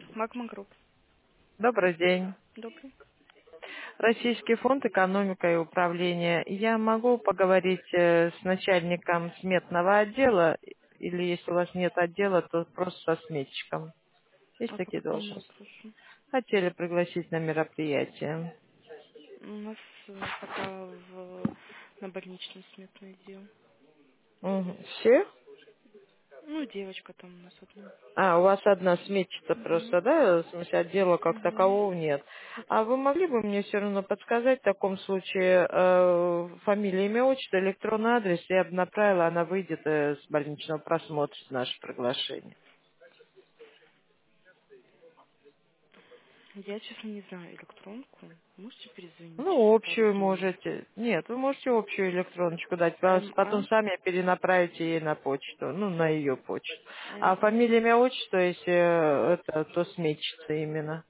Магма Групп. Добрый день. Добрый. Российский фонд экономика и управления. Я могу поговорить с начальником сметного отдела, или если у вас нет отдела, то просто со сметчиком. Есть А по такие какому должности. вопросу? Хотели пригласить на мероприятие. У нас пока на больничном сметное дело. Мгм. Все? Ну, девочка там у нас одна. А, у вас одна сметчица Угу. просто, да? В смысле, отдела как Угу. такового нет. А вы могли бы мне все равно подсказать в таком случае фамилия, имя, отчество, электронный адрес? Я бы направила, она выйдет с больничного просмотра с наше приглашение. Я, честно, не знаю электронку. Можете перезвонить Ну, через пару общую дней? можете. Нет, вы можете общую электроночку дать. Потом МА, сами перенаправите ей на почту, ну, на ее почту. А МА, фамилия, имя, отчество, если это, то сметчица именно.